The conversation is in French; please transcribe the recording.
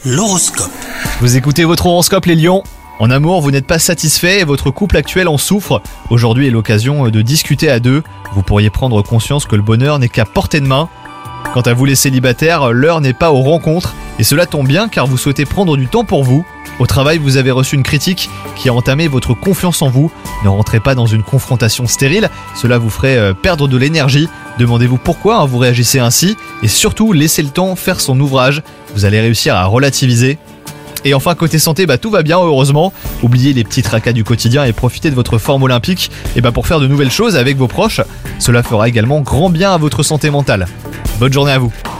L'horoscope. Vous écoutez votre horoscope les lions. En amour, vous n'êtes pas satisfait et votre couple actuel en souffre. Aujourd'hui est l'occasion de discuter à deux. Vous pourriez prendre conscience que le bonheur n'est qu'à portée de main. Quant à vous les célibataires, l'heure n'est pas aux rencontres. Et cela tombe bien car vous souhaitez prendre du temps pour vous. Au travail, vous avez reçu une critique qui a entamé votre confiance en vous. Ne rentrez pas dans une confrontation stérile, cela vous ferait perdre de l'énergie. Demandez-vous pourquoi vous réagissez ainsi et surtout laissez le temps faire son ouvrage. Vous allez réussir à relativiser. Et enfin côté santé, tout va bien heureusement. Oubliez les petits tracas du quotidien et profitez de votre forme olympique pour faire de nouvelles choses avec vos proches. Cela fera également grand bien à votre santé mentale. Bonne journée à vous.